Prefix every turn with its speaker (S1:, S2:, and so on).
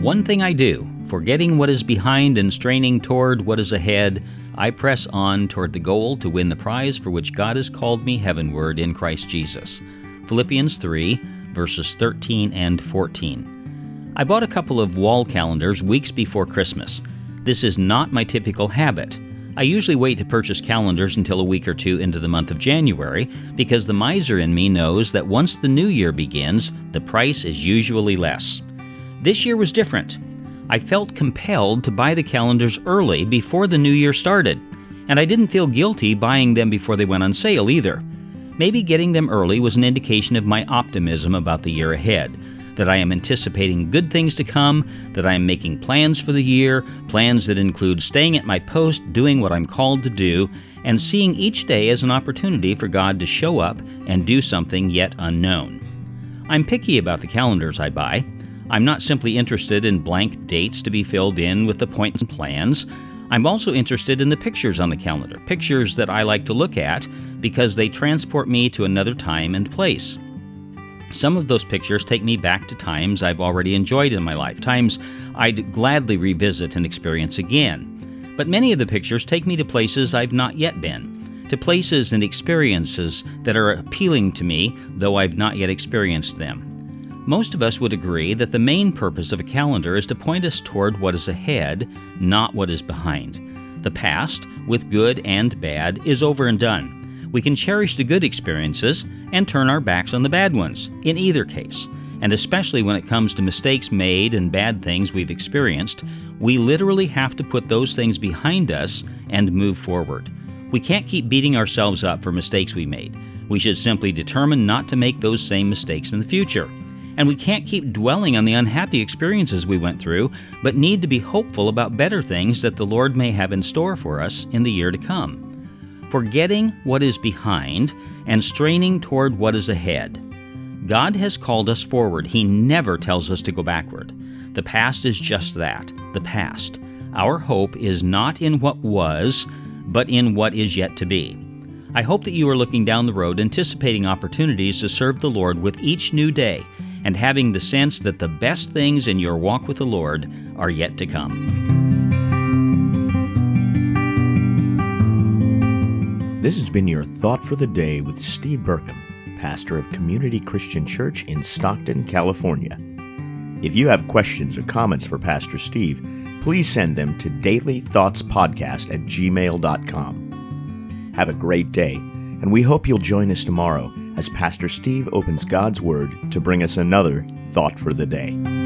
S1: One thing I do, forgetting what is behind and straining toward what is ahead, I press on toward the goal to win the prize for which God has called me heavenward in Christ Jesus. Philippians 3, verses 13 and 14. I bought a couple of wall calendars weeks before Christmas. This is not my typical habit. I usually wait to purchase calendars until a week or two into the month of January because the miser in me knows that once the new year begins, the price is usually less. This year was different. I felt compelled to buy the calendars early before the new year started, and I didn't feel guilty buying them before they went on sale either. Maybe getting them early was an indication of my optimism about the year ahead, that I am anticipating good things to come, that I am making plans for the year, plans that include staying at my post, doing what I'm called to do, and seeing each day as an opportunity for God to show up and do something yet unknown. I'm picky about the calendars I buy. I'm not simply interested in blank dates to be filled in with the points and plans. I'm also interested in the pictures on the calendar, pictures that I like to look at because they transport me to another time and place. Some of those pictures take me back to times I've already enjoyed in my life, times I'd gladly revisit and experience again. But many of the pictures take me to places I've not yet been, to places and experiences that are appealing to me, though I've not yet experienced them. Most of us would agree that the main purpose of a calendar is to point us toward what is ahead, not what is behind. The past, with good and bad, is over and done. We can cherish the good experiences and turn our backs on the bad ones, in either case. And especially when it comes to mistakes made and bad things we've experienced, we literally have to put those things behind us and move forward. We can't keep beating ourselves up for mistakes we made. We should simply determine not to make those same mistakes in the future. And we can't keep dwelling on the unhappy experiences we went through, but need to be hopeful about better things that the Lord may have in store for us in the year to come. Forgetting what is behind and straining toward what is ahead. God has called us forward. He never tells us to go backward. The past is just that, the past. Our hope is not in what was, but in what is yet to be. I hope that you are looking down the road, anticipating opportunities to serve the Lord with each new day, and having the sense that the best things in your walk with the Lord are yet to come.
S2: This has been your Thought for the Day with Steve Burkham, pastor of Community Christian Church in Stockton, California. If you have questions or comments for Pastor Steve, please send them to dailythoughtspodcast@gmail.com. Have a great day, and we hope you'll join us tomorrow as Pastor Steve opens God's Word to bring us another Thought for the Day.